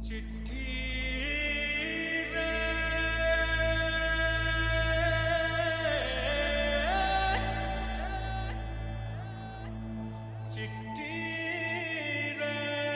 चिट्ठी रे चिट्ठी रे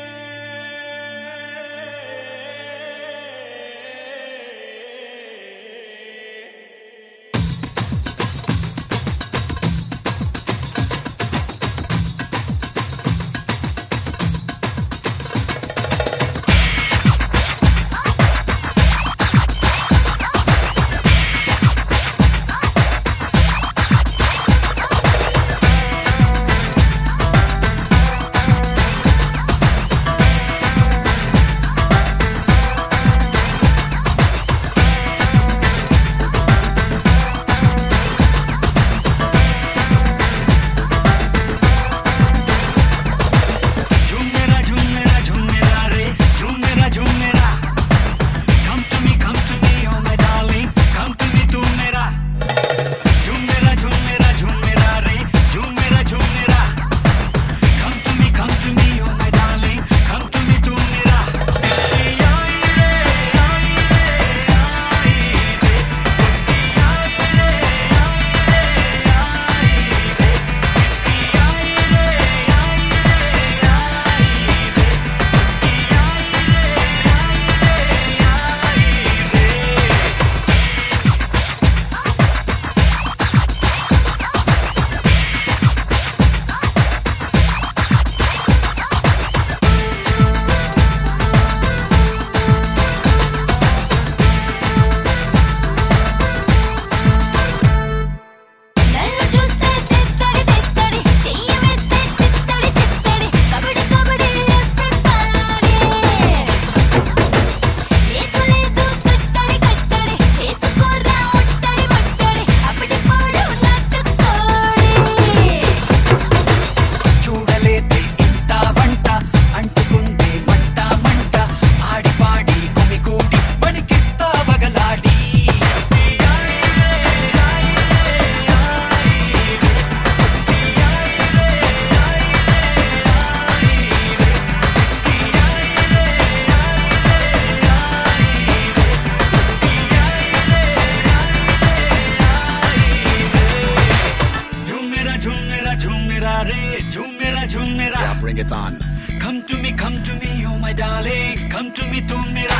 Yeah, bring it on. Come to me, oh my darling. Come to me, tu mera.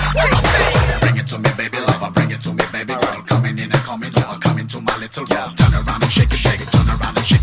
Bring it to me, baby lover. Bring it to me, baby girl. Coming in and coming, you're coming to my little girl. Turn around and shake it, baby. Turn around and shake it.